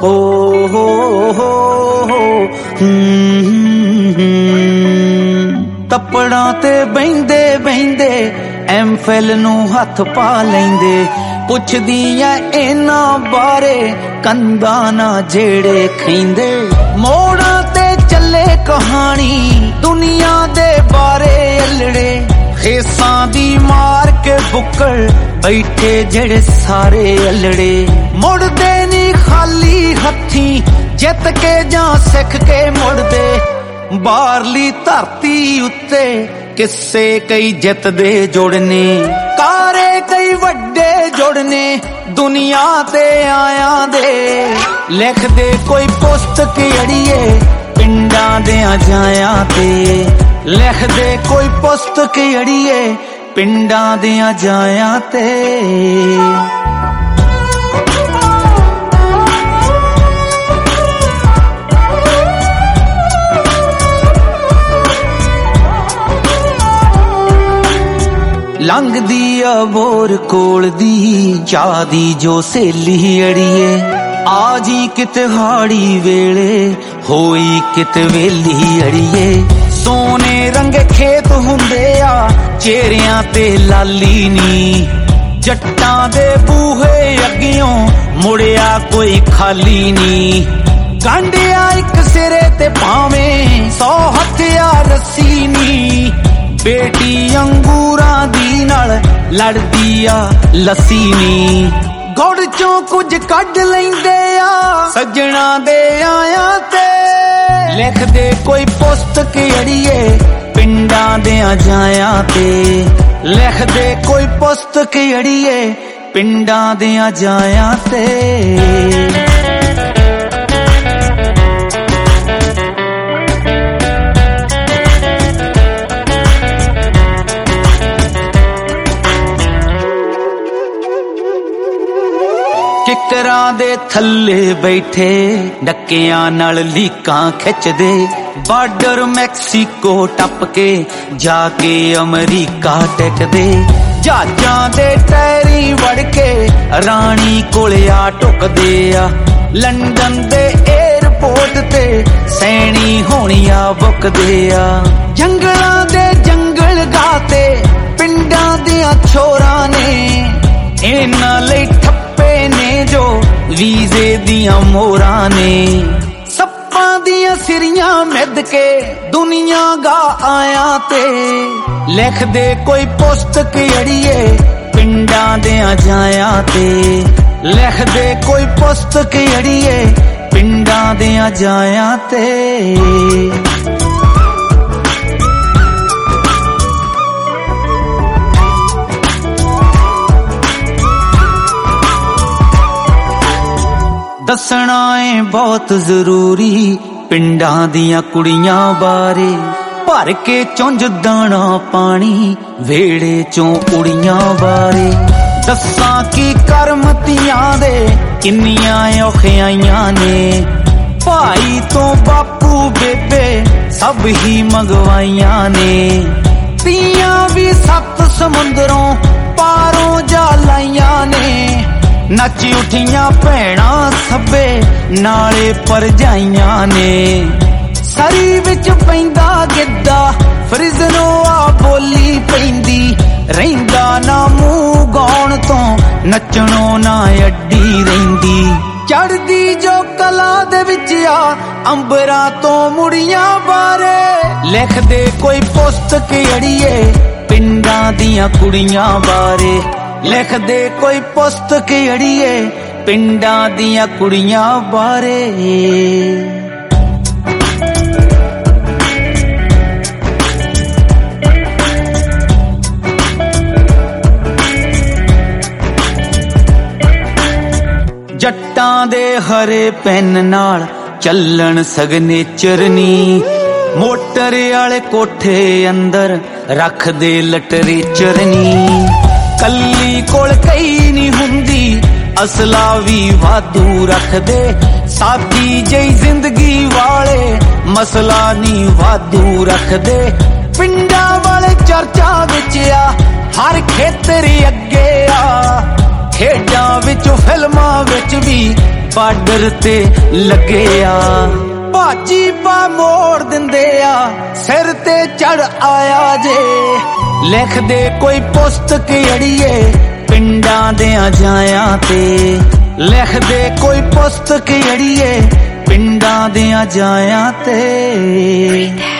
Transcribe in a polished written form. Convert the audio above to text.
तपड़ा ते बहिंदे बहिंदे एमफिल नू हथ पा लेंदे पुछदियां इन्हां बारे कंधा ना जेड़े खैंदे मोड़ा ते चले कहानी दुनिया दे बारे अलड़े खेसां दी मार के बुक्कड़ बैठे जेड़े सारे अलड़े मुड़दे नी खाली हथी जित के जां सिख के मुड़दे बाहरली धरती उत्ते किस्से कई जित दे जुड़ने कारे कई वड्डे जुड़ने दुनिया ते आया दे लिख दे कोई पुस्तक अड़िए पिंडां देयां जाया ते लिख दे कोई पुस्तक अड़िए पिंडां देयां जाया ते लंघदी अबोर कोल दी यादी जो सहेली अड़िए आजी कित हाड़ी वेले होई कित वेली अड़िए सोने रंगे खेत हुंदे आ चेहरियां ते लाली नी जट्टां दे बूहे अगियों मुड़िया कोई खाली नी गांडिया एक सिरे ते भावें 100 हथिया रस्सी नी बेटी अंगूरां दी नाल लड़दी आ लस्सी नी गुड़ चों कुछ कढ लैंदे आ सजना दे आया ते लिख दे कोई पुस्तक अड़िए पिंडां देयां जाया ते लिख दे कोई पुस्तक अड़िए पिंडां देयां जाया ते किकरां दे थल्ले बैठे डकियां नाल लीकां खिचदे बार्डर मैक्सीको टप के जाके अमरीका टेकदे जहाजां दे टैरी वड़ के रानी कोल आ टुकदे आ लंडन दे एयरपोर्ट ते सैनी होणिया बुकदे आ जंगलां दे जंगल गाते पिंडां दियां छोरां ने इन्हां लई ने जो वीजे दियां मोरां ने सप्पां दियां सिरियां मिद के दुनिया गा आया ते लिख दे कोई पुस्तक अड़िए पिंडां देयां जाया ते लिख दे कोई पुस्तक अड़िए पिंडां देयां जाया ते दसना है बहुत जरूरी पिंडां दियां कुड़ियां बारे भर के चुंझ दाना पानी वेड़े चों उड़ियां बारे दस्सां की करमतियां दे किन्नियां औखियां ने भाई तो बापू बेबे सब ही मंगवाइयां ने तियां भी 7 समुंदरों पारों जा लाइयां ने नच उठियां भैणा सभे नाले परजाइयां ने सरी विच पैंदा गिद्दा फ्रिजनों आ बोली पैंदी रहिंदा ना मूंह गाउण तो नचणों ना अड्डी रहिंदी चढ़दी जो कला दे विच आ अंबरां तो मुड़ियां बारे लिख दे कोई पुस्तक अड़िए पिंडां दियां कुड़ियां बारे लिख दे कोई पुस्तक अड़िए पिंडां दियां कुड़ियां बारे जट्टां दे हरे पेन नाल चलन सिग्नेचर नी मोटर आले कोठे अंदर रख दे लिटरेचर नी कल्ली कोल कई नी हुंदी असला भी वाधू रख दे सादी जई जिंदगी वाले मसला नी वाधू रख दे पिंडा वाले चर्चा विच आ हर खेतर अगे आ खेडां विच फिल्मां विच भी ਬਾਰਡਰ ਤੇ ਲੱਗੇ ਆ ਭਾਜੀ ਪਾ ਮੋੜ ਦਿੰਦੇ ਆ ਸਿਰ ਤੇ ਚੜ ਆਇਆ ਜੇ ਲਿਖਦੇ ਕੋਈ ਪੁਸਤਕ ਅੜੀਏ ਪਿੰਡਾਂ ਦਿਆਂ ਜਾਇਆਂ ਤੇ ਲਿਖਦੇ ਕੋਈ ਪੁਸਤਕ ਅੜੀਏ ਪਿੰਡਾਂ ਦਿਆਂ ਜਾਇਆਂ ਤੇ